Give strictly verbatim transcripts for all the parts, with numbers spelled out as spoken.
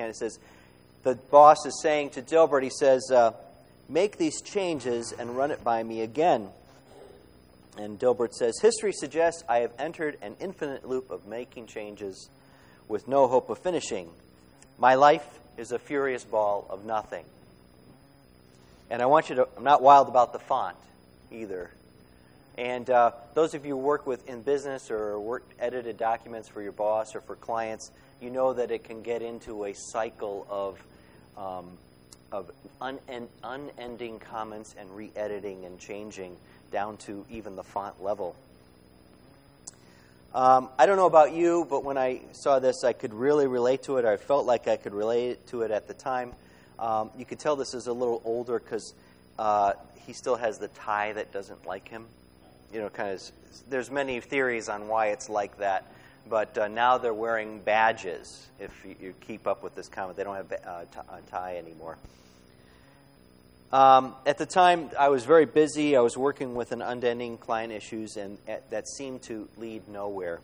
and it says, the boss is saying to Dilbert, he says, uh, make these changes and run it by me again. And Dilbert says, history suggests I have entered an infinite loop of making changes with no hope of finishing. My life is a furious ball of nothing. And I want you to, I'm not wild about the font either. And uh, those of you who work with in business or work edited documents for your boss or for clients, you know that it can get into a cycle of um, of unend, unending comments and re-editing and changing down to even the font level. Um, I don't know about you, but when I saw this, I could really relate to it. I felt like I could relate to it at the time. Um, you could tell this is a little older because uh, he still has the tie that doesn't like him. You know, kind of. There's many theories on why it's like that, but uh, now they're wearing badges. If you, you keep up with this comment, they don't have uh, t- a tie anymore. Um, at the time, I was very busy. I was working with an unending client issues, and uh, that seemed to lead nowhere.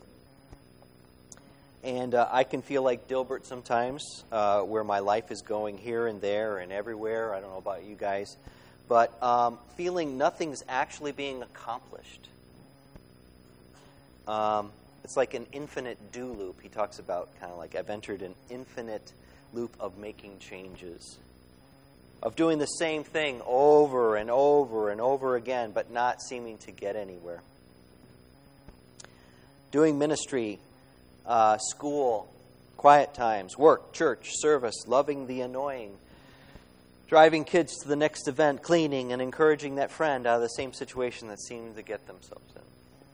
And uh, I can feel like Dilbert sometimes, uh, where my life is going here and there and everywhere. I don't know about you guys. But um, feeling nothing's actually being accomplished. Um, it's like an infinite do loop. He talks about kind of like I've entered an infinite loop of making changes, of doing the same thing over and over and over again, but not seeming to get anywhere. Doing ministry, uh, school, quiet times, work, church, service, loving the annoying, driving kids to the next event, cleaning, and encouraging that friend out of the same situation that seemed to get themselves in.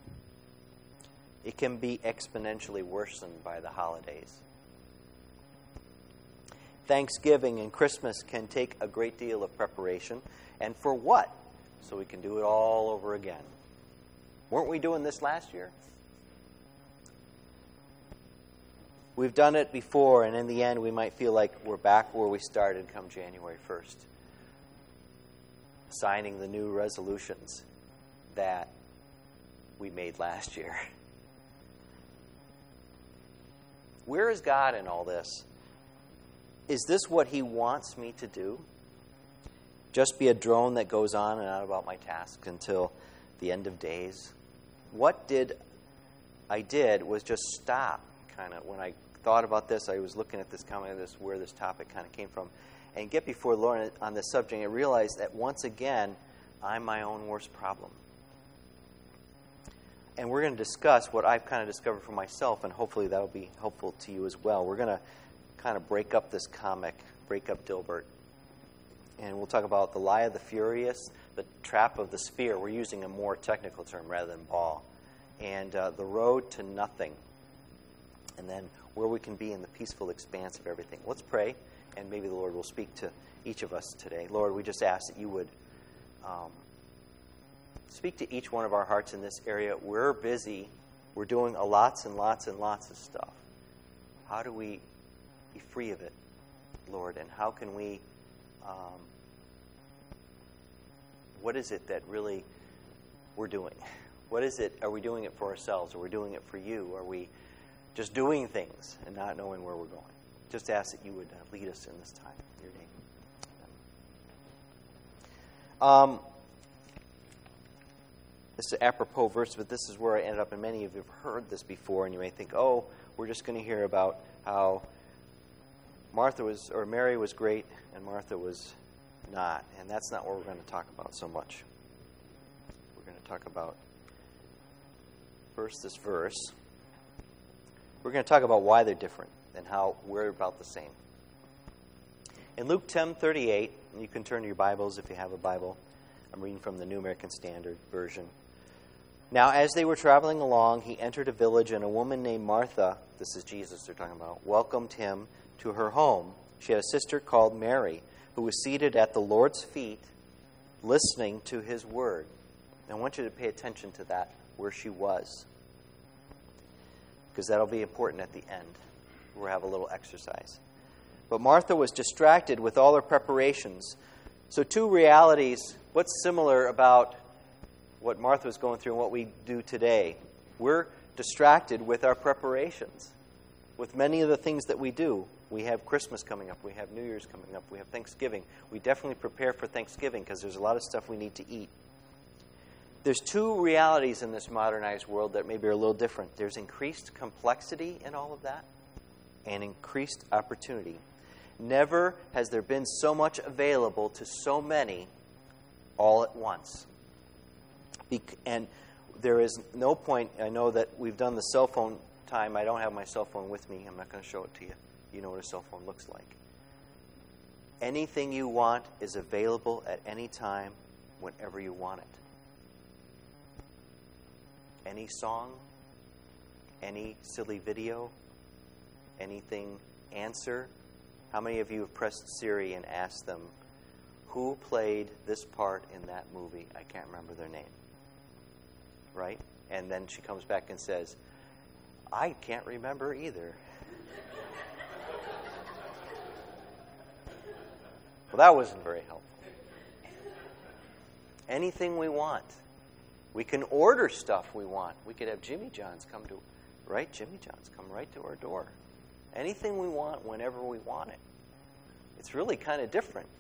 It can be exponentially worsened by the holidays. Thanksgiving and Christmas can take a great deal of preparation. And for what? So we can do it all over again. Weren't we doing this last year? We've done it before, and in the end, we might feel like we're back where we started come January first, signing the new resolutions that we made last year. Where is God in all this? Is this what He wants me to do? Just be a drone that goes on and on about my task until the end of days? What did I did was just stop, kind of, when I thought about this, I was looking at this comment, this where this topic kind of came from, and get before the Lord on this subject and realize that once again, I'm my own worst problem. And we're going to discuss what I've kind of discovered for myself, and hopefully that'll be helpful to you as well. We're going to kind of break up this comic, break up Dilbert, and we'll talk about the lie of the furious, the trap of the sphere. We're using a more technical term rather than ball, and uh, the road to nothing, and then where we can be in the peaceful expanse of everything. Let's pray, and maybe the Lord will speak to each of us today. Lord, we just ask that you would um, speak to each one of our hearts in this area. We're busy. We're doing a lots and lots and lots of stuff. How do we be free of it, Lord? And how can we, um, what is it that really we're doing? What is it? Are we doing it for ourselves? Are we doing it for you? Are we just doing things and not knowing where we're going? Just ask that you would uh, lead us in this time. In your name. Um, this is an apropos verse, but this is where I ended up, and many of you have heard this before, and you may think, oh, we're just going to hear about how Martha was, or Mary was great, and Martha was not. And that's not what we're going to talk about so much. We're going to talk about first this verse. We're going to talk about why they're different and how we're about the same. In Luke ten thirty-eight, and you can turn to your Bibles if you have a Bible. I'm reading from the New American Standard Version. Now, as they were traveling along, he entered a village, and a woman named Martha, this is Jesus they're talking about, welcomed him to her home. She had a sister called Mary, who was seated at the Lord's feet, listening to his word. And I want you to pay attention to that, where she was, because that'll be important at the end. We'll have a little exercise. But Martha was distracted with all her preparations. So two realities, what's similar about what Martha was going through and what we do today? We're distracted with our preparations, with many of the things that we do. We have Christmas coming up. We have New Year's coming up. We have Thanksgiving. We definitely prepare for Thanksgiving because there's a lot of stuff we need to eat. There's two realities in this modernized world that maybe are a little different. There's increased complexity in all of that and increased opportunity. Never has there been so much available to so many all at once. And there is no point, I know that we've done the cell phone time. I don't have my cell phone with me. I'm not going to show it to you. You know what a cell phone looks like. Anything you want is available at any time, whenever you want it. Any song, any silly video, anything, answer. How many of you have pressed Siri and asked them, who played this part in that movie? I can't remember their name. Right? And then she comes back and says, I can't remember either. Well, that wasn't very helpful. Anything we want. We can order stuff we want. We could have Jimmy John's come to, right? Jimmy John's come right to our door. Anything we want whenever we want it. It's really kind of different.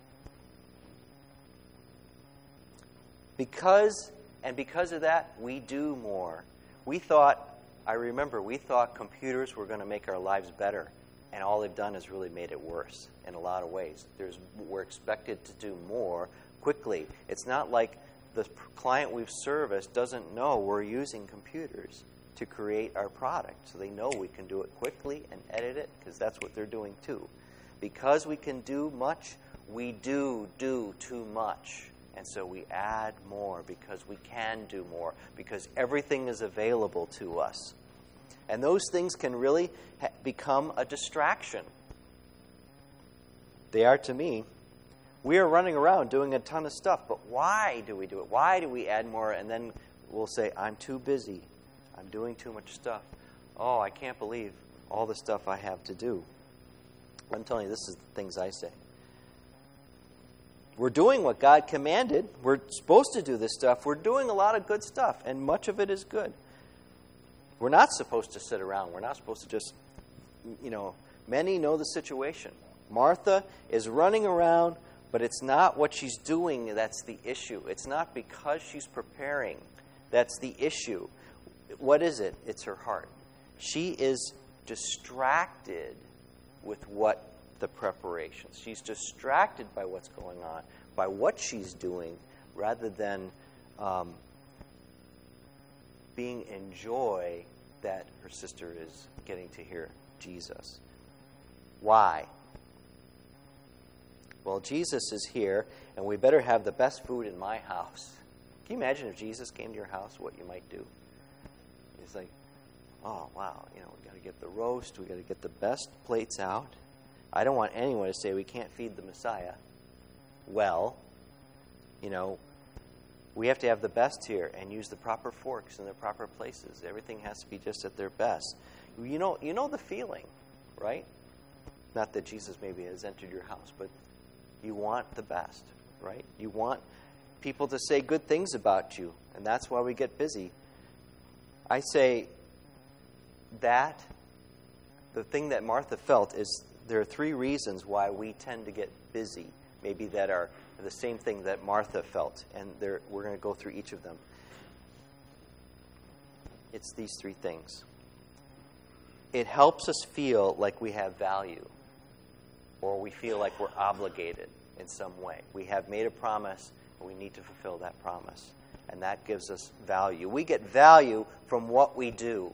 Because, and because of that, we do more. We thought, I remember, we thought computers were going to make our lives better. And all they've done is really made it worse in a lot of ways. There's, we're expected to do more quickly. It's not like the client we've serviced doesn't know we're using computers to create our product. So they know we can do it quickly and edit it because that's what they're doing too. Because we can do much, we do do too much. And so we add more because we can do more, because everything is available to us. And those things can really ha- become a distraction. They are to me. We are running around doing a ton of stuff, but why do we do it? Why do we add more? And then we'll say, I'm too busy. I'm doing too much stuff. Oh, I can't believe all the stuff I have to do. I'm telling you, this is the things I say. We're doing what God commanded. We're supposed to do this stuff. We're doing a lot of good stuff, and much of it is good. We're not supposed to sit around. We're not supposed to just, you know, many know the situation. Martha is running around, but it's not what she's doing that's the issue. It's not because she's preparing that's the issue. What is it? It's her heart. She is distracted with what the preparations. She's distracted by what's going on, by what she's doing, rather than um, being in joy that her sister is getting to hear Jesus. Why? Well, Jesus is here, and we better have the best food in my house. Can you imagine if Jesus came to your house, what you might do? It's like, oh, wow, you know, we got to get the roast, we got to get the best plates out. I don't want anyone to say we can't feed the Messiah. Well, you know, we have to have the best here and use the proper forks in the proper places. Everything has to be just at their best. You know, you know the feeling, right? Not that Jesus maybe has entered your house, but you want the best, right? You want people to say good things about you, and that's why we get busy. I say that the thing that Martha felt is there are three reasons why we tend to get busy, maybe that are the same thing that Martha felt, and there, we're going to go through each of them. It's these three things. It helps us feel like we have value, or we feel like we're obligated in some way. We have made a promise, and we need to fulfill that promise, and that gives us value. We get value from what we do.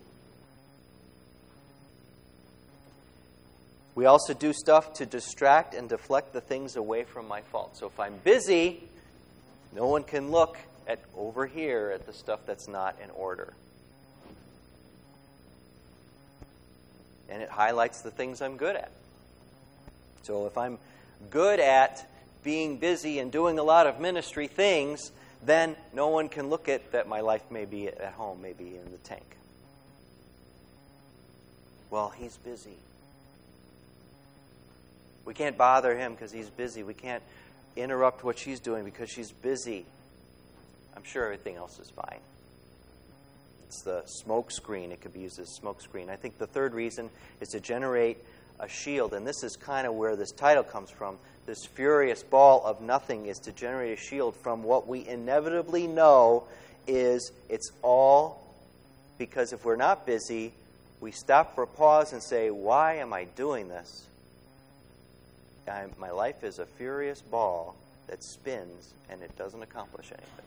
We also do stuff to distract and deflect the things away from my fault. So if I'm busy, no one can look at over here at the stuff that's not in order. And it highlights the things I'm good at. So if I'm good at being busy and doing a lot of ministry things, then no one can look at that my life may be at home, maybe in the tank. Well, he's busy. We can't bother him because he's busy. We can't interrupt what she's doing because she's busy. I'm sure everything else is fine. It's the smoke screen. It could be used as a smoke screen. I think the third reason is to generate a shield. And this is kind of where this title comes from. This furious ball of nothing is to generate a shield from what we inevitably know is it's all because if we're not busy, we stop for a pause and say, why am I doing this? I, my life is a furious ball that spins and it doesn't accomplish anything.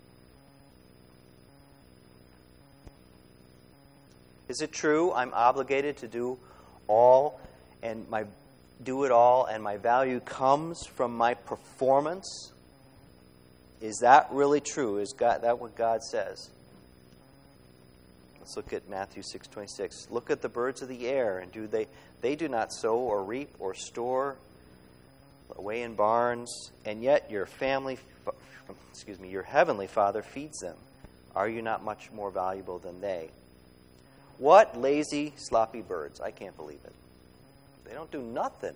Is it true I'm obligated to do all and my do it all and my value comes from my performance? Is that really true? Is God, that what God says? Let's look at Matthew six twenty-six. Look at the birds of the air, and do they they do not sow or reap or store away in barns, and yet your family, excuse me, your heavenly Father feeds them. Are you not much more valuable than they? What lazy, sloppy birds. I can't believe it. They don't do nothing.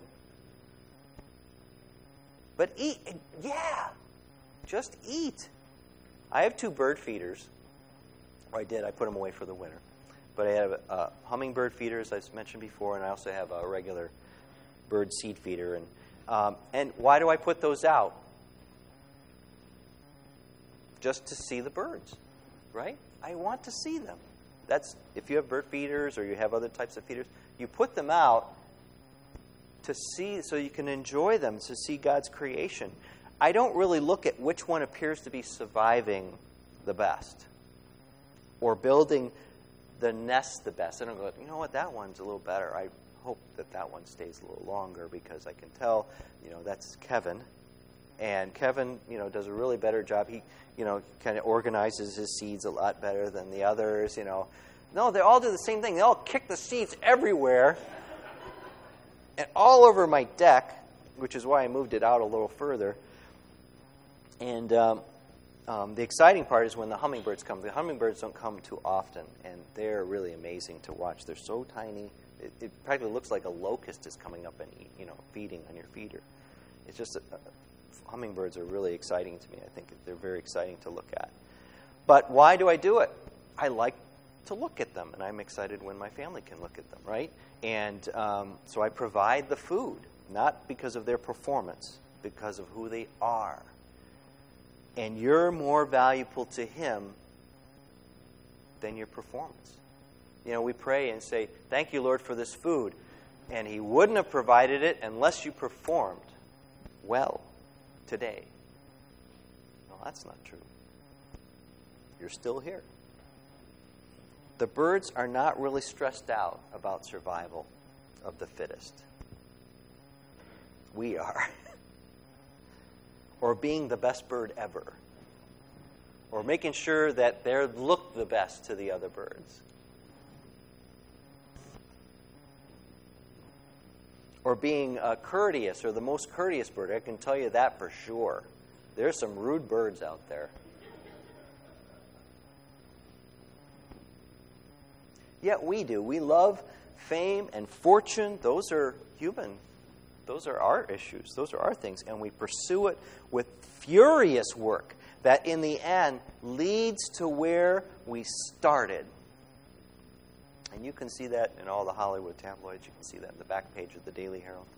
But eat. Yeah. Just eat. I have two bird feeders. Or I did. I put them away for the winter. But I have uh, hummingbird feeders, as I mentioned before, and I also have a regular bird seed feeder. And um, and why do I put those out? Just to see the birds, right? I want to see them. That's if you have bird feeders or you have other types of feeders, you put them out to see, so you can enjoy them, to see God's creation. I don't really look at which one appears to be surviving the best or building the nest the best. I don't go, you know what, that one's a little better. I hope that that one stays a little longer because I can tell, you know, that's Kevin. And Kevin, you know, does a really better job. He, you know, kind of organizes his seeds a lot better than the others, you know. No, they all do the same thing. They all kick the seeds everywhere and all over my deck, which is why I moved it out a little further. And um, um, the exciting part is when the hummingbirds come. The hummingbirds don't come too often, and they're really amazing to watch. They're so tiny. It, it practically looks like a locust is coming up and, eat, you know, feeding on your feeder. It's just a, a hummingbirds are really exciting to me. I think they're very exciting to look at. But why do I do it? I like to look at them, and I'm excited when my family can look at them, right? And um, so I provide the food, not because of their performance, because of who they are. And you're more valuable to Him than your performance. You know, we pray and say, thank you, Lord, for this food. And He wouldn't have provided it unless you performed well today. No, that's not true. You're still here. The birds are not really stressed out about survival of the fittest. We are. Or being the best bird ever. Or making sure that they look the best to the other birds. Or being uh, courteous, or the most courteous bird. I can tell you that for sure. There's some rude birds out there. Yet we do. We love fame and fortune. Those are human. Those are our issues. Those are our things. And we pursue it with furious work that in the end leads to where we started. And you can see that in all the Hollywood tabloids. You can see that in the back page of the Daily Herald.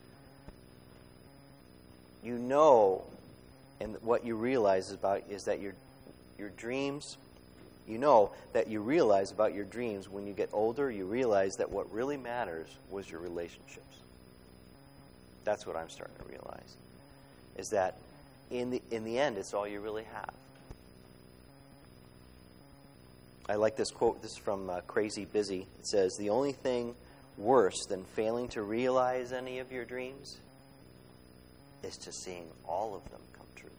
You know, and what you realize about is that your your dreams, you know that you realize about your dreams when you get older, you realize that what really matters was your relationships. That's what I'm starting to realize. Is that in the in the end, it's all you really have. I like this quote. This is from uh, Crazy Busy. It says, the only thing worse than failing to realize any of your dreams is to seeing all of them come true.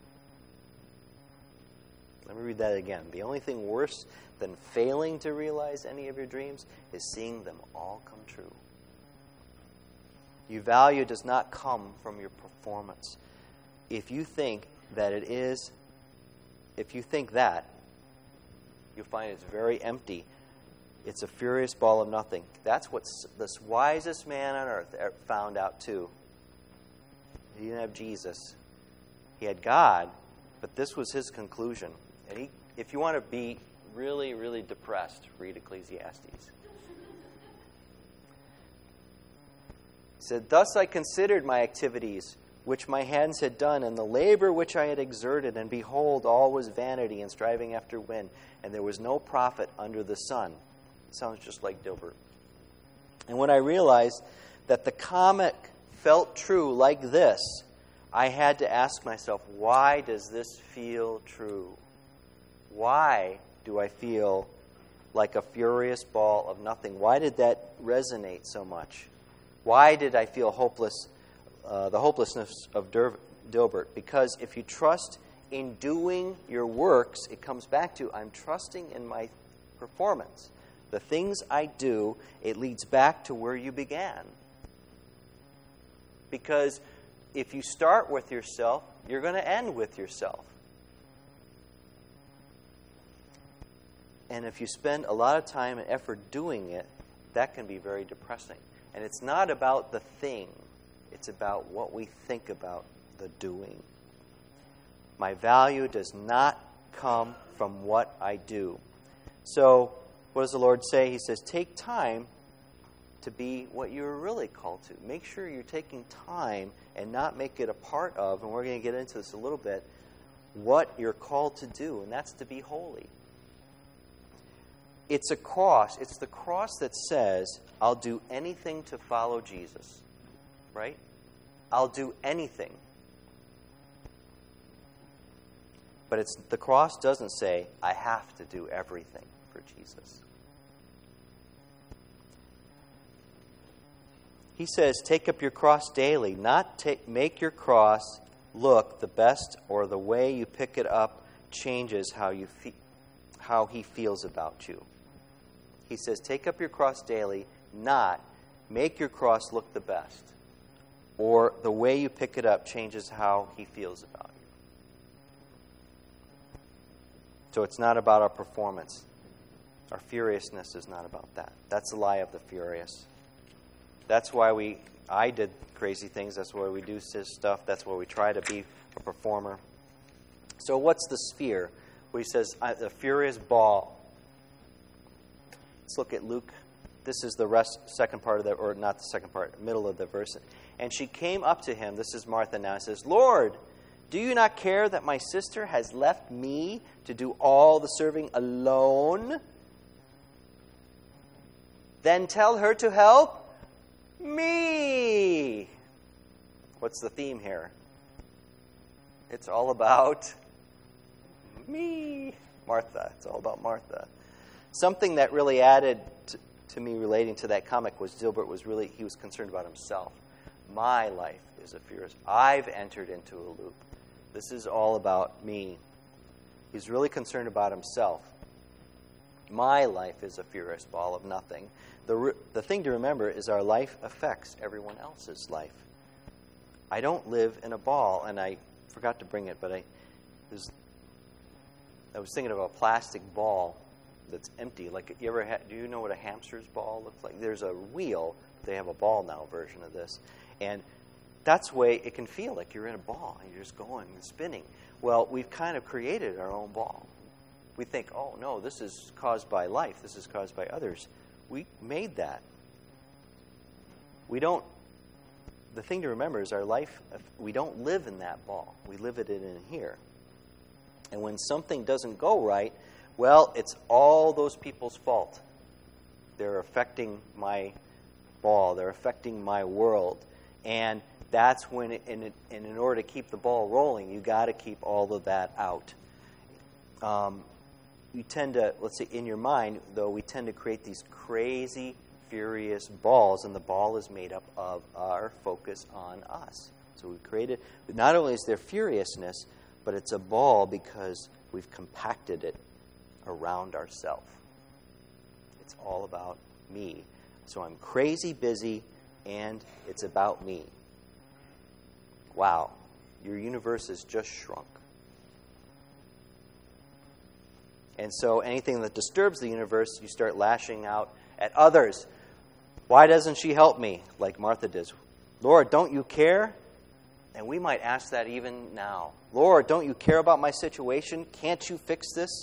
Let me read that again. The only thing worse than failing to realize any of your dreams is seeing them all come true. Your value does not come from your performance. If you think that it is, if you think that, you'll find it's very empty. It's a furious ball of nothing. That's what the wisest man on earth found out too. He didn't have Jesus. He had God, but this was his conclusion. And he, if you want to be really, really depressed, read Ecclesiastes. He said, "Thus I considered my activities, which my hands had done, and the labor which I had exerted, and behold, all was vanity and striving after wind, and there was no profit under the sun." Sounds just like Dilbert. And when I realized that the comic felt true like this, I had to ask myself, why does this feel true? Why do I feel like a furious ball of nothing? Why did that resonate so much? Why did I feel hopeless, uh, the hopelessness of Der- Dilbert? Because if you trust in doing your works, it comes back to, I'm trusting in my performance. The things I do, it leads back to where you began. Because if you start with yourself, you're going to end with yourself. And if you spend a lot of time and effort doing it, that can be very depressing. And it's not about the thing. It's about what we think about the doing. My value does not come from what I do. So, what does the Lord say? He says, take time to be what you're really called to. Make sure you're taking time and not make it a part of, and we're going to get into this a little bit, what you're called to do, and that's to be holy. It's a cross. It's the cross that says, I'll do anything to follow Jesus. Right? I'll do anything. But it's the cross doesn't say, I have to do everything for Jesus. He says, take up your cross daily, not take, make your cross look the best, or the way you pick it up changes how you fe- how he feels about you. He says, take up your cross daily, not make your cross look the best, or the way you pick it up changes how he feels about you. So it's not about our performance. Our furiousness is not about that. That's the lie of the furious. That's why we, I did crazy things. That's why we do stuff. That's why we try to be a performer. So what's the sphere? Where he says, the furious ball. Let's look at Luke. This is the rest, second part of the, or not the second part, middle of the verse. And she came up to him. This is Martha now. And says, Lord, do you not care that my sister has left me to do all the serving alone? Then tell her to help me. What's the theme here? It's all about me. Martha. It's all about Martha. Something that really added to, to me relating to that comic was Dilbert was really, he was concerned about himself. My life is a furious. I've entered into a loop. This is all about me. He's really concerned about himself. My life is a furious ball of nothing. The, the thing to remember is our life affects everyone else's life. I don't live in a ball, and I forgot to bring it, but I was, I was thinking of a plastic ball that's empty. Like, you ever had, do you know what a hamster's ball looks like? There's a wheel. They have a ball now version of this. And that's the way it can feel like you're in a ball and you're just going and spinning. Well, we've kind of created our own ball. We think, oh, no, this is caused by life. This is caused by others. We made that. We don't, the thing to remember is our life, we don't live in that ball. We live it in here. And when something doesn't go right, well, it's all those people's fault. They're affecting my ball. They're affecting my world. And that's when, it, and, it, and in order to keep the ball rolling, you got to keep all of that out. Um, you tend to, let's say in your mind, though, we tend to create these crazy, furious balls, and the ball is made up of our focus on us. So we've created, not only is there furiousness, but it's a ball because we've compacted it around ourselves. It's all about me. So I'm crazy busy, and it's about me. Wow, your universe has just shrunk. And so anything that disturbs the universe, you start lashing out at others. Why doesn't she help me? Like Martha does. Lord, don't you care? And we might ask that even now. Lord, don't you care about my situation? Can't you fix this?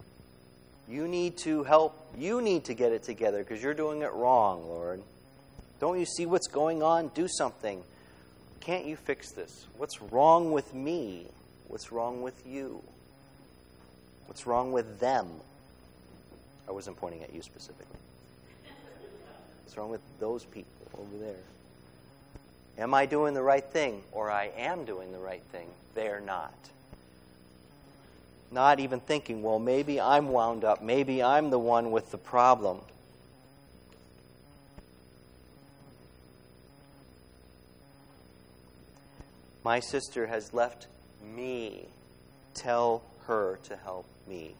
You need to help. You need to get it together because you're doing it wrong, Lord. Don't you see what's going on? Do something. Can't you fix this? What's wrong with me? What's wrong with you? What's wrong with them? I wasn't pointing at you specifically. What's wrong with those people over there? Am I doing the right thing? Or I am doing the right thing. They're not. Not even thinking, well, maybe I'm wound up. Maybe I'm the one with the problem. My sister has left me. Tell her to help me.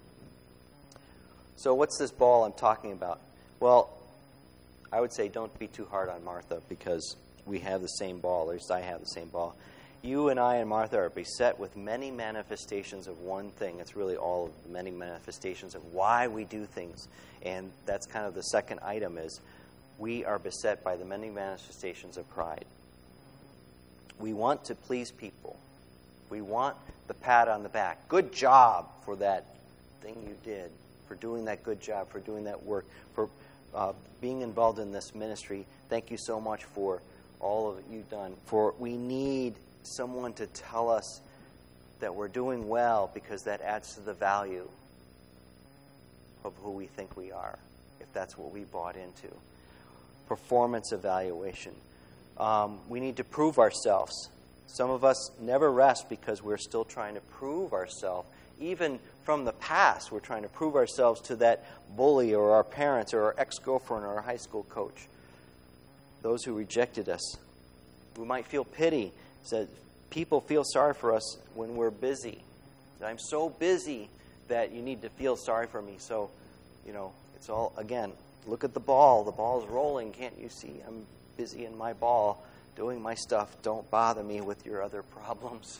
So what's this ball I'm talking about? Well, I would say don't be too hard on Martha because we have the same ball. At least I have the same ball. You and I and Martha are beset with many manifestations of one thing. It's really all of the many manifestations of why we do things. And that's kind of the second item is we are beset by the many manifestations of pride. We want to please people. We want the pat on the back. Good job for that thing you did, for doing that good job, for doing that work, for uh, being involved in this ministry. Thank you so much for all of it you've done. For we need someone to tell us that we're doing well because that adds to the value of who we think we are, if that's what we bought into. Performance evaluation. Um, we need to prove ourselves. Some of us never rest because we're still trying to prove ourselves. Even from the past, we're trying to prove ourselves to that bully or our parents or our ex-girlfriend or our high school coach. Those who rejected us. We might feel pity. Said people feel sorry for us when we're busy. I'm so busy that you need to feel sorry for me. So, you know, it's all, again, look at the ball. The ball's rolling. Can't you see? I'm busy in my ball doing my stuff. Don't bother me with your other problems.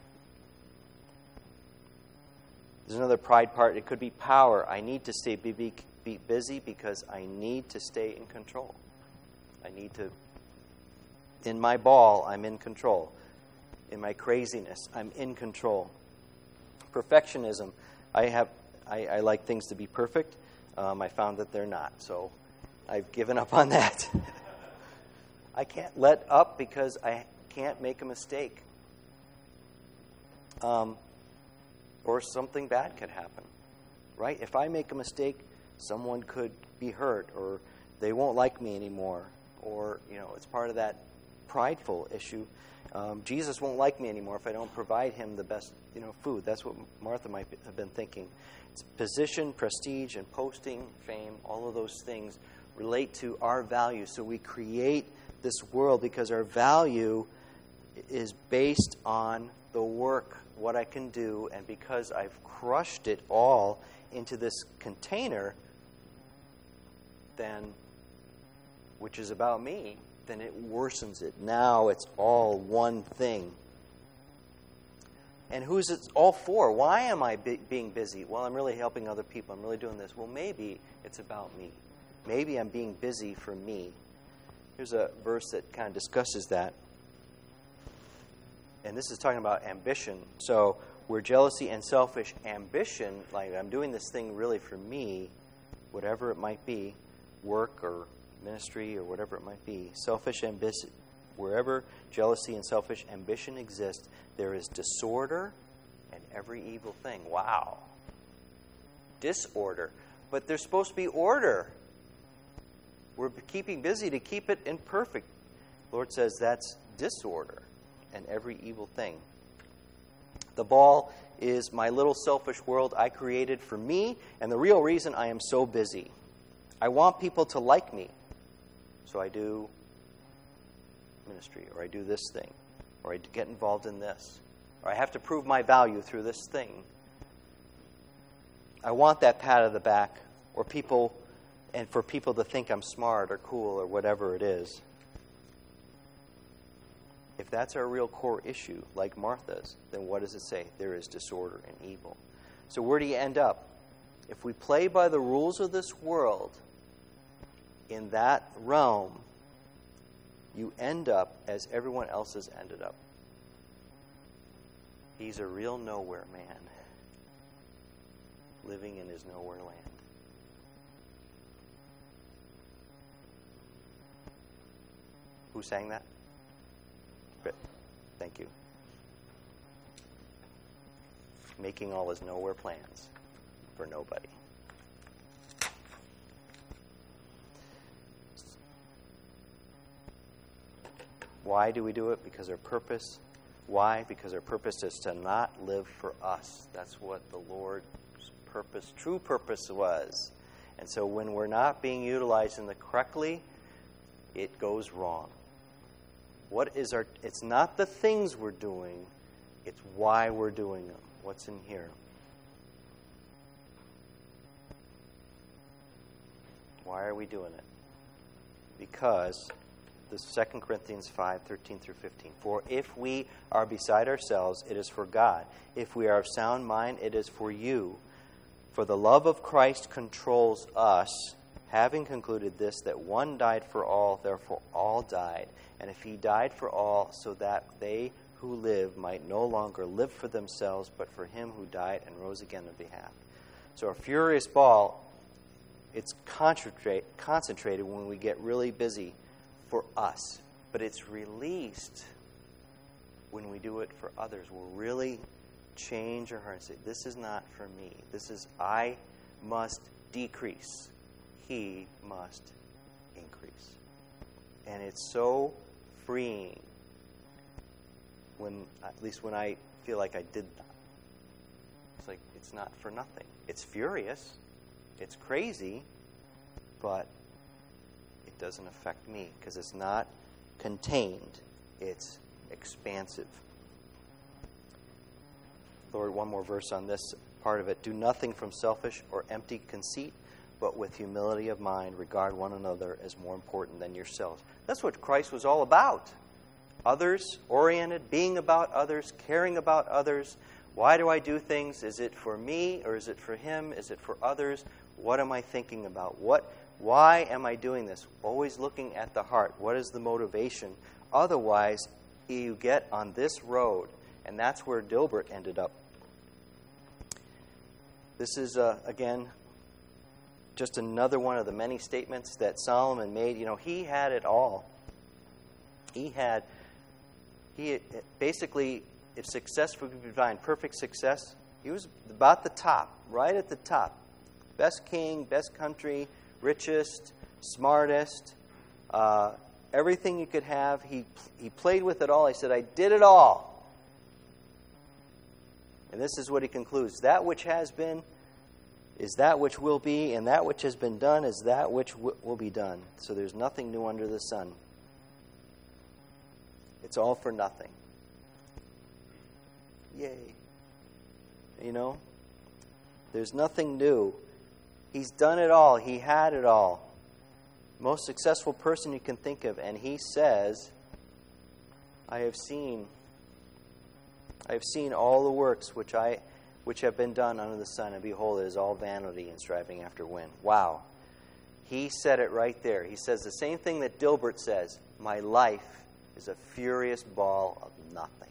There's another pride part. It could be power. I need to stay be, be busy because I need to stay in control. I need to, in my ball, I'm in control. In my craziness, I'm in control. Perfectionism. I have, I, I like things to be perfect. Um, I found that they're not, so I've given up on that. I can't let up because I can't make a mistake. Um, or something bad could happen, right? If I make a mistake, someone could be hurt, or they won't like me anymore, or, you know, it's part of that prideful issue. Um, Jesus won't like me anymore if I don't provide him the best, you know, food. That's what Martha might have been thinking. It's position, prestige, and posting, fame, all of those things relate to our value. So we create this world because our value is based on the work, what I can do, and because I've crushed it all into this container, then, which is about me, then it worsens it. Now it's all one thing. And who's it all for? Why am I be- being busy? Well, I'm really helping other people. I'm really doing this. Well, maybe it's about me. Maybe I'm being busy for me. Here's a verse that kind of discusses that. And this is talking about ambition. So where jealousy and selfish ambition, like I'm doing this thing really for me, whatever it might be, work or ministry or whatever it might be, selfish ambition, wherever jealousy and selfish ambition exist, there is disorder and every evil thing. Wow. Disorder. But there's supposed to be order. We're keeping busy to keep it in perfect. The Lord says that's disorder and every evil thing. The ball is my little selfish world I created for me, and the real reason I am so busy. I want people to like me. So I do ministry, or I do this thing, or I get involved in this, or I have to prove my value through this thing. I want that pat on the back, or people, and for people to think I'm smart or cool or whatever it is. If that's our real core issue, like Martha's, then what does it say? There is disorder and evil. So where do you end up? If we play by the rules of this world, in that realm, you end up as everyone else has ended up. He's a real nowhere man, living in his nowhere land. Who sang that? Good. Thank you. Making all his nowhere plans for nobody. Why do we do it? Because our purpose. Why? Because our purpose is to not live for us. That's what the Lord's purpose, true purpose was. And so when we're not being utilized in the correctly, it goes wrong. What is our? It's not the things we're doing, it's why we're doing them. What's in here? Why are we doing it? Because the Second Corinthians five, thirteen through fifteen. For if we are beside ourselves, it is for God. If we are of sound mind, it is for you. For the love of Christ controls us, having concluded this, that one died for all, therefore all died. And if he died for all, so that they who live might no longer live for themselves, but for him who died and rose again on behalf. So a furious ball, it's concentrate, concentrated when we get really busy for us. But it's released when we do it for others. We'll really change our heart and say, this is not for me. This is, I must decrease. He must increase. And it's so freeing when, at least when I feel like I did that. It's like, it's not for nothing. It's furious. It's crazy. But it doesn't affect me because it's not contained. It's expansive. Lord, one more verse on this part of it. Do nothing from selfish or empty conceit, but with humility of mind, regard one another as more important than yourselves. That's what Christ was all about. Others, oriented, being about others, caring about others. Why do I do things? Is it for me or is it for him? Is it for others? What am I thinking about? What? Why am I doing this? Always looking at the heart. What is the motivation? Otherwise, you get on this road, and that's where Dilbert ended up. This is, uh, again, just another one of the many statements that Solomon made. You know, he had it all. He had, he basically, if success would be defined, perfect success, he was about the top, right at the top. Best king, best country, richest, smartest, uh, everything you could have. He he played with it all. He said, I did it all. And this is what he concludes. That which has been is that which will be, and that which has been done is that which w- will be done. So there's nothing new under the sun. It's all for nothing. Yay. You know? There's nothing new. He's done it all. He had it all. Most successful person you can think of. And he says, I have seen, I have seen all the works which I, which have been done under the sun, and behold, it is all vanity and striving after wind. Wow. He said it right there. He says the same thing that Dilbert says. My life is a furious ball of nothing.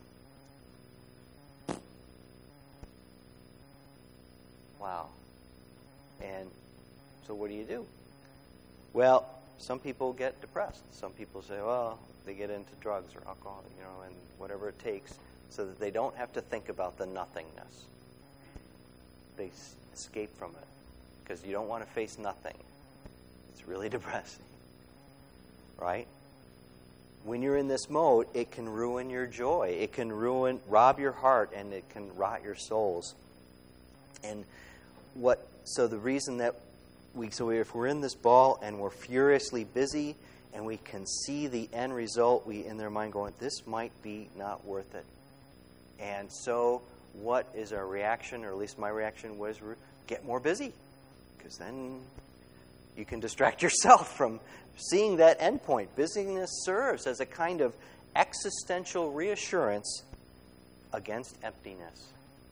Wow. And so what do you do? Well, some people get depressed. Some people say, well, they get into drugs or alcohol, you know, and whatever it takes so that they don't have to think about the nothingness. They s- escape from it because you don't want to face nothing. It's really depressing, right? When you're in this mode, it can ruin your joy. It can ruin, rob your heart, and it can rot your souls. And what? So the reason that we, so if we're in this ball and we're furiously busy, and we can see the end result, we in their mind going, this might be not worth it. And so, what is our reaction, or at least my reaction was, get more busy, because then you can distract yourself from seeing that end point. Busyness serves as a kind of existential reassurance against emptiness.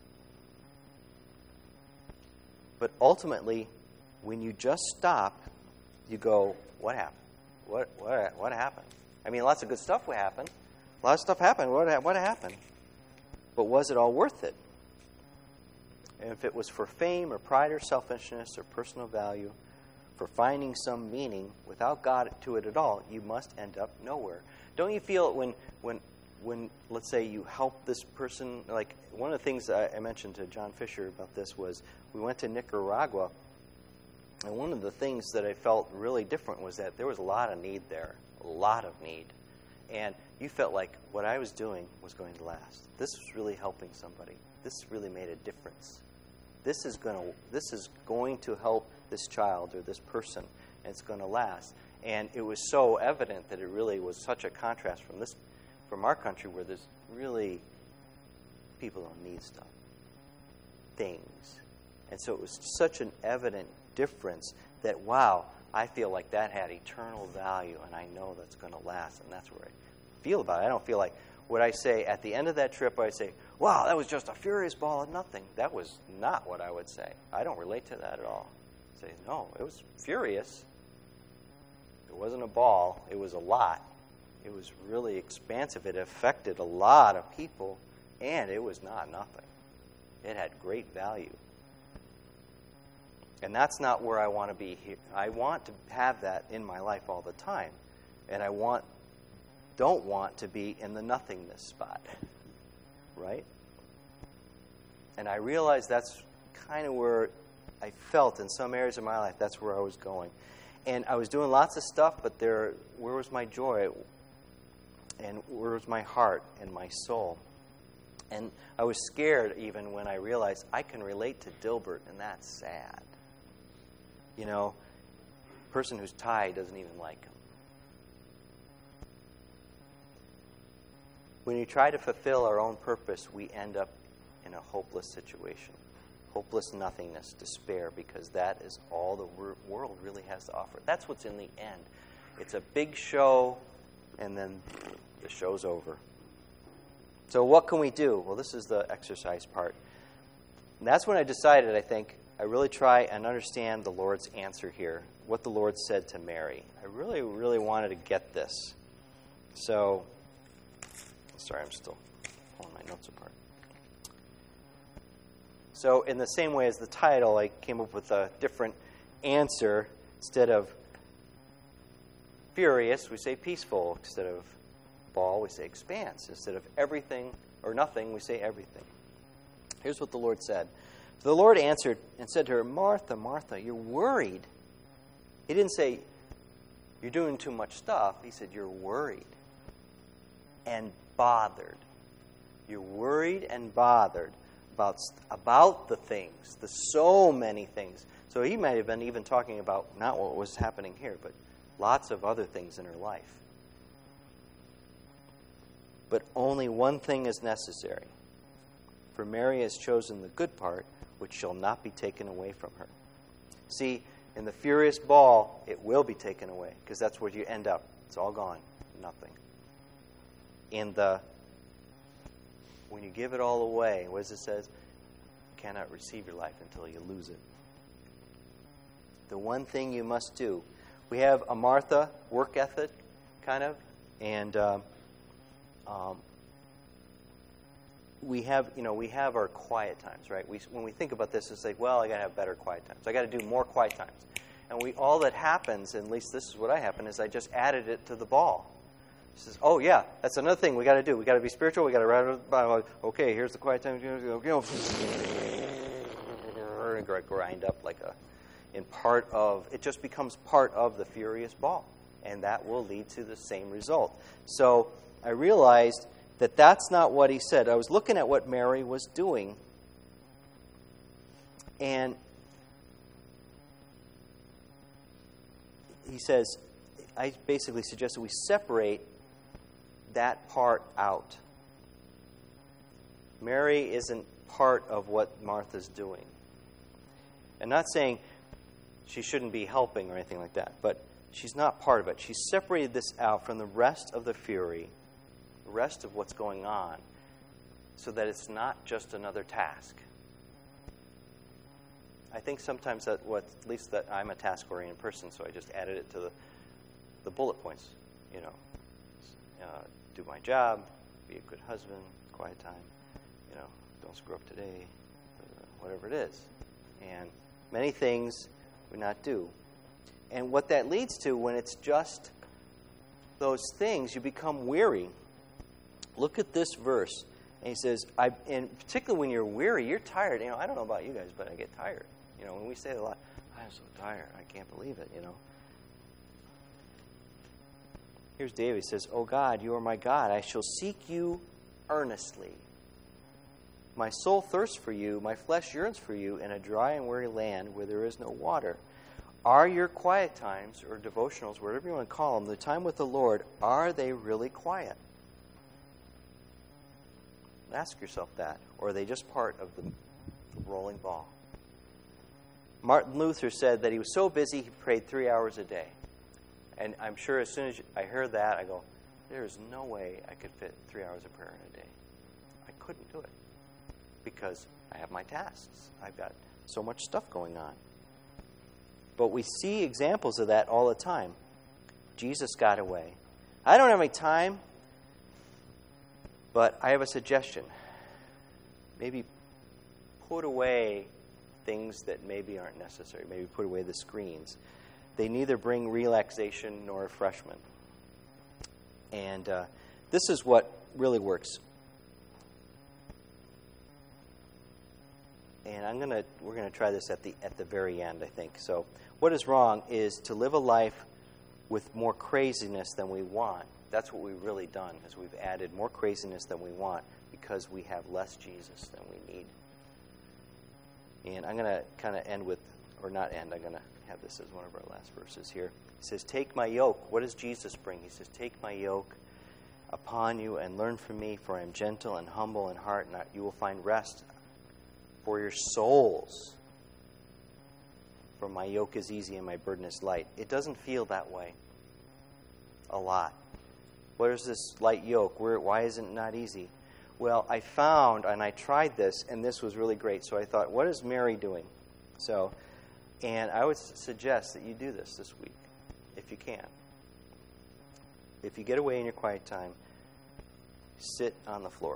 But ultimately, when you just stop, you go, what happened? What what what happened? I mean, lots of good stuff would happen. A lot of stuff happened. What what happened? But was it all worth it? And if it was for fame or pride or selfishness or personal value, for finding some meaning without God to it at all, you must end up nowhere. Don't you feel it when, when, when let's say, you help this person? Like, one of the things I, I mentioned to John Fisher about this was we went to Nicaragua, and one of the things that I felt really different was that there was a lot of need there, a lot of need. And you felt like what I was doing was going to last. This was really helping somebody. This really made a difference. This is going to this is going to help this child or this person, and it's going to last. And it was so evident that it really was such a contrast from this, from our country, where there's really people don't need stuff, things, and so it was such an evident difference that wow, I feel like that had eternal value, and I know that's going to last, and that's where I feel about it. I don't feel like what I say at the end of that trip, I say, wow, that was just a furious ball of nothing. That was not what I would say. I don't relate to that at all. I say, no, it was furious. It wasn't a ball. It was a lot. It was really expansive. It affected a lot of people, and it was not nothing. It had great value. And that's not where I want to be here. I want to have that in my life all the time. And I want don't want to be in the nothingness spot, right? And I realized that's kind of where I felt in some areas of my life, that's where I was going. And I was doing lots of stuff, but there, where was my joy? And where was my heart and my soul? And I was scared even when I realized I can relate to Dilbert, and that's sad. You know, a person who's tied doesn't even like him. When we try to fulfill our own purpose, we end up in a hopeless situation. Hopeless nothingness, despair, because that is all the wor- world really has to offer. That's what's in the end. It's a big show, and then the show's over. So what can we do? Well, this is the exercise part. And that's when I decided, I think, I really try and understand the Lord's answer here, what the Lord said to Mary. I really, really wanted to get this. So... Sorry, I'm still pulling my notes apart. So in the same way as the title, I came up with a different answer. Instead of furious, we say peaceful. Instead of ball, we say expanse. Instead of everything or nothing, we say everything. Here's what the Lord said. So the Lord answered and said to her, Martha, Martha, you're worried. He didn't say, you're doing too much stuff. He said, you're worried and bothered. You're worried and bothered about about the things, the so many things. So he might have been even talking about not what was happening here, but lots of other things in her life. But only one thing is necessary. For Mary has chosen the good part, which shall not be taken away from her. See, in the furious ball, it will be taken away, because that's where you end up. It's all gone. Nothing. In the, when you give it all away, what does it say? You cannot receive your life until you lose it. The one thing you must do. We have a Martha work ethic, kind of, and um, um, we have, you know, we have our quiet times, right? We, when we think about this, it's like, well, I got to have better quiet times. I got to do more quiet times. And we, all that happens, at least this is what I happen, is I just added it to the ball. He says, oh, yeah, that's another thing we got to do. We got to be spiritual. We got to write it down. Okay, here's the quiet time. You know, grind up like a, in part of, it just becomes part of the furious ball. And that will lead to the same result. So I realized that that's not what he said. I was looking at what Mary was doing. And he says, I basically suggested we separate that part out. Mary isn't part of what Martha's doing. I'm not saying she shouldn't be helping or anything like that, but she's not part of it. She's separated this out from the rest of the fury, the rest of what's going on, so that it's not just another task. I think sometimes that what, at least that I'm a task-oriented person, so I just added it to the, the bullet points. You know, uh, do my job, be a good husband, quiet time, you know, don't screw up today, whatever it is. And many things we not do. And what that leads to, when it's just those things, you become weary. Look at this verse. And he says, I, and particularly when you're weary, you're tired. You know, I don't know about you guys, but I get tired. You know, when we say it a lot, I'm so tired, I can't believe it, you know. Here's David. He says, "O God, you are my God. I shall seek you earnestly. My soul thirsts for you. My flesh yearns for you in a dry and weary land where there is no water." Are your quiet times, or devotionals, whatever you want to call them, the time with the Lord, are they really quiet? Ask yourself that. Or are they just part of the rolling ball? Martin Luther said that he was so busy he prayed three hours a day. And I'm sure as soon as I heard that, I go, there is no way I could fit three hours of prayer in a day. I couldn't do it because I have my tasks. I've got so much stuff going on. But we see examples of that all the time. Jesus got away. I don't have any time, but I have a suggestion. Maybe put away things that maybe aren't necessary. Maybe put away the screens. They neither bring relaxation nor refreshment. And uh, this is what really works. And I'm gonna we're gonna try this at the at the very end, I think. So what is wrong is to live a life with more craziness than we want. That's what we've really done, is we've added more craziness than we want because we have less Jesus than we need. And I'm gonna kind of end with, or not end, I'm gonna have this as one of our last verses here. He says, "Take my yoke." What does Jesus bring? He says, "Take my yoke upon you and learn from me, for I am gentle and humble in heart, and you will find rest for your souls. For my yoke is easy and my burden is light." It doesn't feel that way a lot. What is this light yoke? Where, why isn't it not easy? Well, I found, and I tried this, and this was really great. So I thought, what is Mary doing? So, and I would suggest that you do this this week, if you can. If you get away in your quiet time, sit on the floor.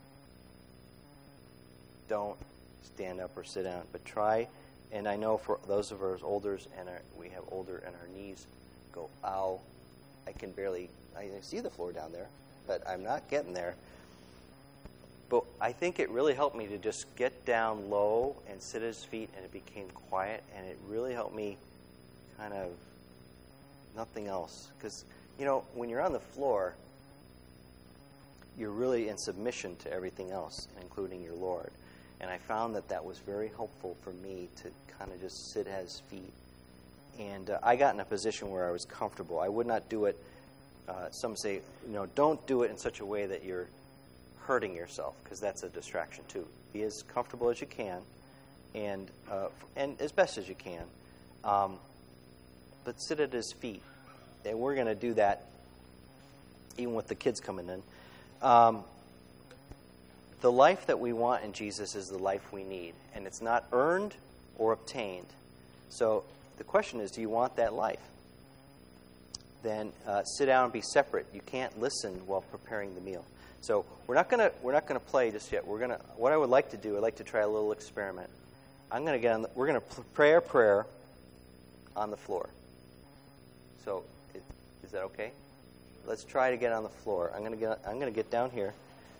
Don't stand up or sit down, but try. And I know for those of us older, and our, we have older, and our knees go, ow, I can barely, I see the floor down there, but I'm not getting there. But I think it really helped me to just get down low and sit at his feet, and it became quiet, and it really helped me kind of nothing else. Because, you know, when you're on the floor, you're really in submission to everything else, including your Lord. And I found that that was very helpful for me to kind of just sit at his feet. And uh, I got in a position where I was comfortable. I would not do it. Uh, some say, you know, don't do it in such a way that you're hurting yourself, because that's a distraction too. Be as comfortable as you can, and uh, and as best as you can. Um, but sit at his feet. And we're going to do that even with the kids coming in. Um, the life that we want in Jesus is the life we need, and it's not earned or obtained. So the question is, do you want that life? Then uh, sit down and be separate. You can't listen while preparing the meal. So we're not gonna we're not gonna play just yet. We're gonna. What I would like to do, I'd like to try a little experiment. I'm gonna get on. The, we're gonna pray a prayer on the floor. So is, is that okay? Let's try to get on the floor. I'm gonna get. I'm gonna get down here.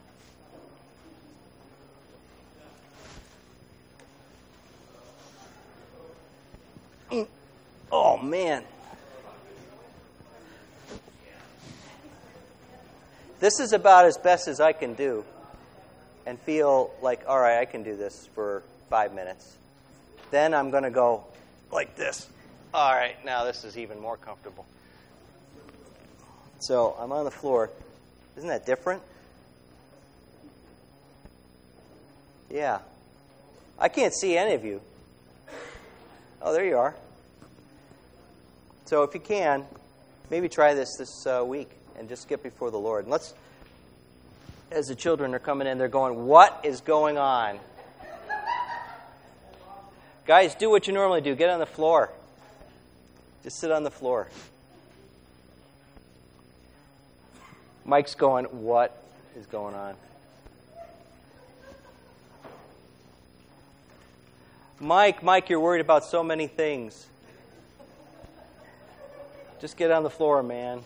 Oh man. This is about as best as I can do, and feel like, all right, I can do this for five minutes. Then I'm going to go like this. All right, now this is even more comfortable. So I'm on the floor. Isn't that different? Yeah. I can't see any of you. Oh, there you are. So if you can, maybe try this this uh, week. And just get before the Lord. And let's, as the children are coming in, they're going, what is going on? Guys, do what you normally do. Get on the floor. Just sit on the floor. Mike's going, what is going on? Mike, Mike, you're worried about so many things. Just get on the floor, man.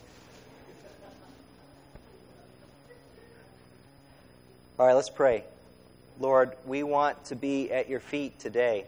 All right, let's pray. Lord, we want to be at your feet today.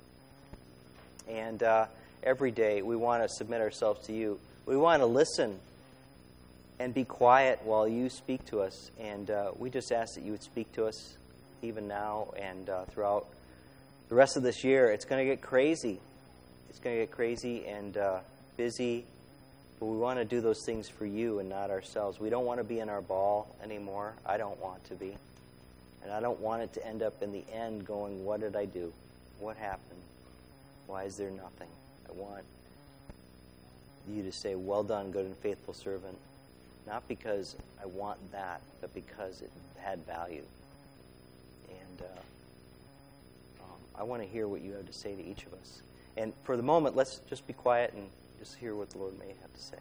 And uh, every day we want to submit ourselves to you. We want to listen and be quiet while you speak to us. And uh, we just ask that you would speak to us even now and uh, throughout the rest of this year. It's going to get crazy. It's going to get crazy and uh, busy. But we want to do those things for you and not ourselves. We don't want to be in our ball anymore. I don't want to be. And I don't want it to end up in the end going, what did I do? What happened? Why is there nothing? I want you to say, well done, good and faithful servant. Not because I want that, but because it had value. And uh, um, I want to hear what you have to say to each of us. And for the moment, let's just be quiet and just hear what the Lord may have to say.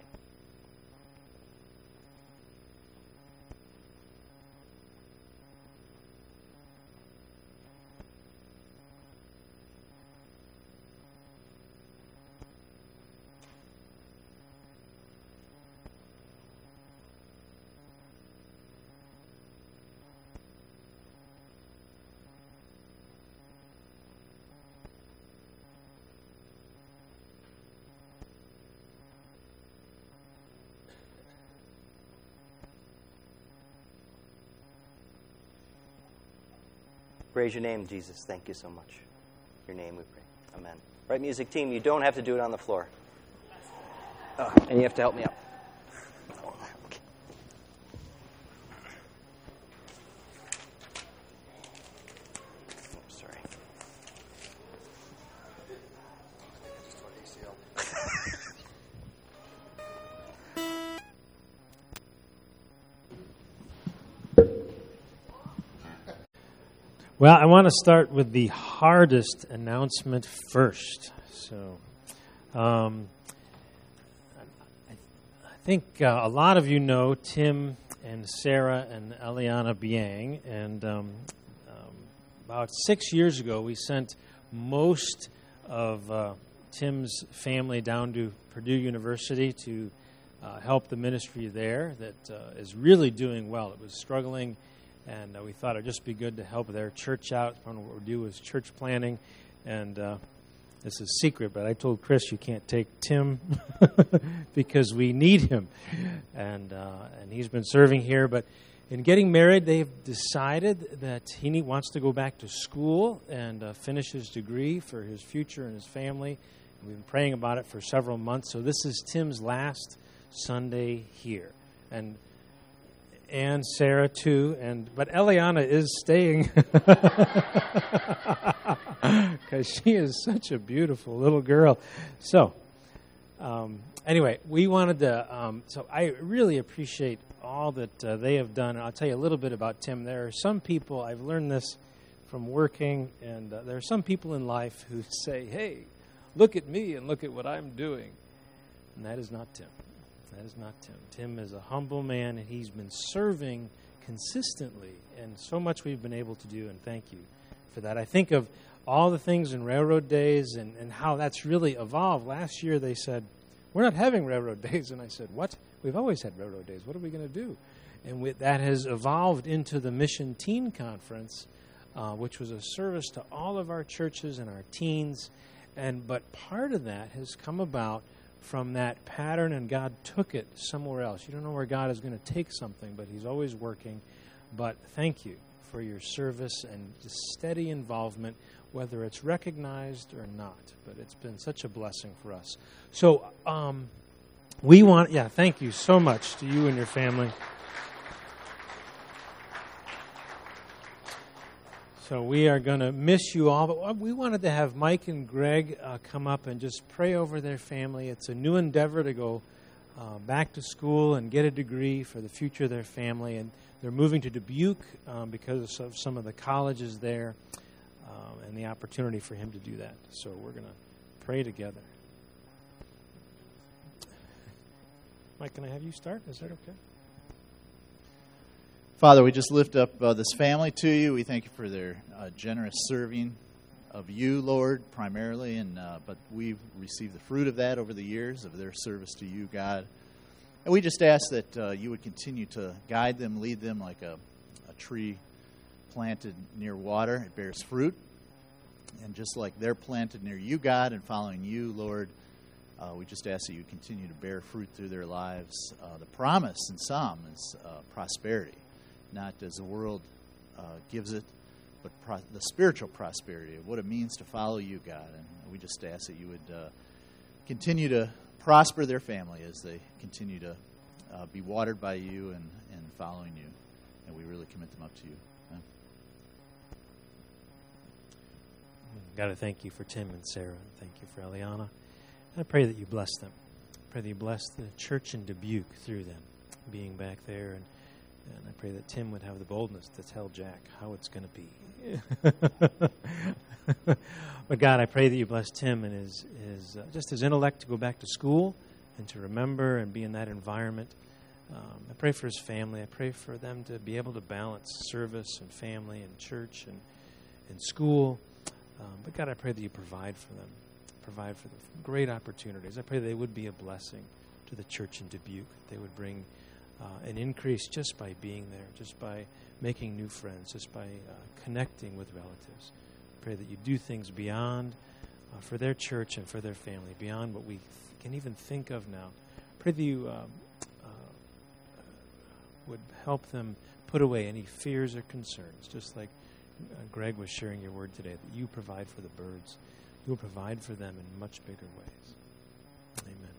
Praise your name, Jesus. Thank you so much. In your name we pray. Amen. Right, music team, you don't have to do it on the floor. Oh, and you have to help me out. Okay. Oh, sorry. Well, I want to start with the hardest announcement first. So, um, I, I think uh, a lot of you know Tim and Sarah and Eliana Biang, and um, um, about six years ago, we sent most of uh, Tim's family down to Purdue University to uh, help the ministry there that uh, is really doing well. It was struggling. And uh, we thought it would just be good to help their church out. Part of what we do is church planning. And uh, this is secret, but I told Chris you can't take Tim because we need him. And uh, and he's been serving here. But in getting married, they've decided that he need, wants to go back to school and uh, finish his degree for his future and his family. And we've been praying about it for several months. So this is Tim's last Sunday here. And and Sarah too, and but Eliana is staying because she is such a beautiful little girl. So, um, anyway, we wanted to. Um, so I really appreciate all that uh, they have done. And I'll tell you a little bit about Tim. There are some people, I've learned this from working, and uh, there are some people in life who say, "Hey, look at me and look at what I'm doing," and that is not Tim. That is not Tim. Tim is a humble man, and he's been serving consistently, and so much we've been able to do, and thank you for that. I think of all the things in Railroad Days and, and how that's really evolved. Last year they said, we're not having Railroad Days, and I said, what? We've always had Railroad Days. What are we going to do? And we, that has evolved into the Mission Teen Conference, uh, which was a service to all of our churches and our teens, and but part of that has come about from that pattern, and God took it somewhere else. You don't know where God is going to take something, but he's always working. But thank you for your service and just steady involvement, whether it's recognized or not. But it's been such a blessing for us. So um, we want, yeah, thank you so much to you and your family. So we are going to miss you all, but we wanted to have Mike and Greg uh, come up and just pray over their family. It's a new endeavor to go uh, back to school and get a degree for the future of their family, and they're moving to Dubuque um, because of some of the colleges there um, and the opportunity for him to do that. So we're going to pray together. Mike, can I have you start? Is that okay? Father, we just lift up uh, this family to you. We thank you for their uh, generous serving of you, Lord, primarily, and uh, but we've received the fruit of that over the years of their service to you, God. And we just ask that uh, you would continue to guide them, lead them like a, a tree planted near water. It bears fruit. And just like they're planted near you, God, and following you, Lord, uh, we just ask that you continue to bear fruit through their lives. Uh, the promise in Psalm is uh, prosperity, not as the world uh, gives it, but pro- the spiritual prosperity of what it means to follow you, God. And we just ask that you would uh, continue to prosper their family as they continue to uh, be watered by you and, and following you. And we really commit them up to you. Amen. God, I thank you for Tim and Sarah. Thank you for Eliana. And I pray that you bless them. I pray that you bless the church in Dubuque through them, being back there. And, and I pray that Tim would have the boldness to tell Jack how it's going to be. But God, I pray that you bless Tim and his, his uh, just his intellect to go back to school and to remember and be in that environment. Um, I pray for his family. I pray for them to be able to balance service and family and church and, and school. Um, but God, I pray that you provide for them, provide for them great opportunities. I pray they would be a blessing to the church in Dubuque. They would bring uh, an increase just by being there, just by making new friends, just by uh, connecting with relatives. I pray that you do things beyond uh, for their church and for their family, beyond what we th- can even think of now. I pray that you uh, uh, would help them put away any fears or concerns, just like Uh, Greg was sharing your word today, that you provide for the birds. You will provide for them in much bigger ways. Amen.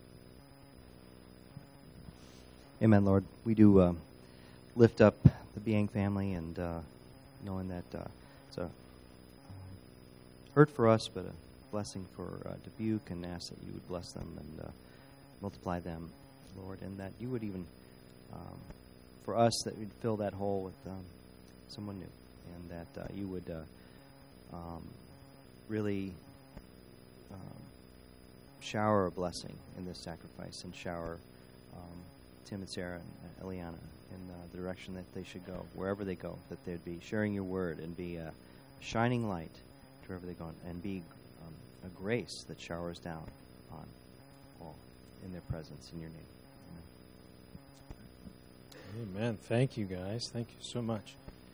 Amen, Lord. We do uh, lift up the Biang family and uh, knowing that uh, it's a um, hurt for us, but a blessing for uh, Dubuque, and ask that you would bless them and uh, multiply them, Lord, and that you would even, um, for us, that we'd fill that hole with um, someone new. And that uh, you would uh, um, really um, shower a blessing in this sacrifice and shower um, Tim and Sarah and Eliana in uh, the direction that they should go, wherever they go, that they'd be sharing your word and be a shining light to wherever they go, and be um, a grace that showers down upon all in their presence, in your name. Amen. Amen. Thank you, guys. Thank you so much.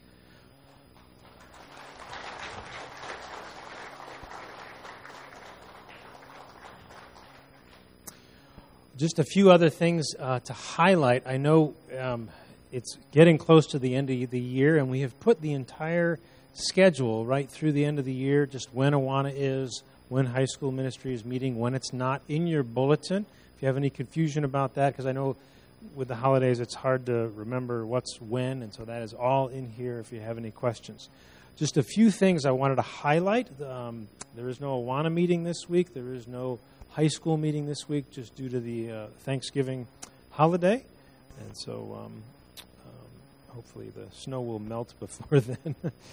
Just a few other things uh, to highlight. I know um, it's getting close to the end of the year, and we have put the entire schedule right through the end of the year, just when Awana is, when high school ministry is meeting, when it's not, in your bulletin. If you have any confusion about that, because I know with the holidays it's hard to remember what's when, and so that is all in here if you have any questions. Just a few things I wanted to highlight. Um, there is no Awana meeting this week. There is no high school meeting this week just due to the uh, Thanksgiving holiday. And so um, um, hopefully the snow will melt before then.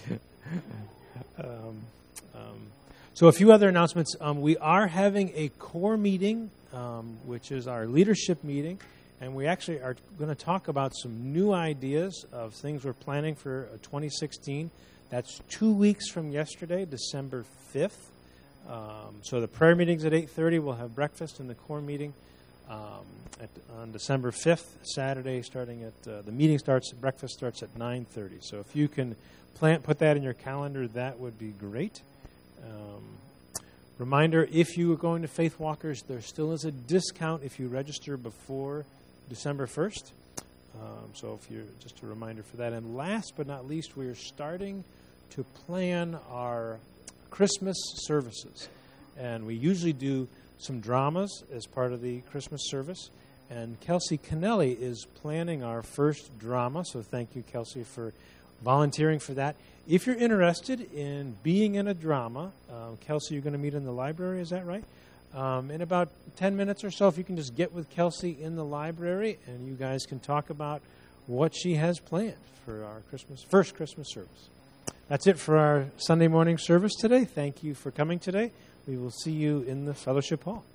um, um, so a few other announcements. Um, we are having a core meeting, um, which is our leadership meeting. And we actually are going to talk about some new ideas of things we're planning for twenty sixteen. That's two weeks from yesterday, December fifth. Um, so the prayer meeting's at eight thirty. We'll have breakfast in the core meeting um, at, on December fifth, Saturday, starting at, uh, the meeting starts, breakfast starts at nine thirty. So if you can plan, put that in your calendar, that would be great. Um, reminder, if you are going to Faith Walkers, there still is a discount if you register before December first. Um, so if you're, just a reminder for that. And last but not least, we are starting to plan our Christmas services. And we usually do some dramas as part of the Christmas service. And Kelsey Kennelly is planning our first drama. So thank you, Kelsey, for volunteering for that. If you're interested in being in a drama, um, Kelsey, you're going to meet in the library, is that right? Um, in about ten minutes or so, if you can just get with Kelsey in the library, and you guys can talk about what she has planned for our Christmas first Christmas service. That's it for our Sunday morning service today. Thank you for coming today. We will see you in the fellowship hall.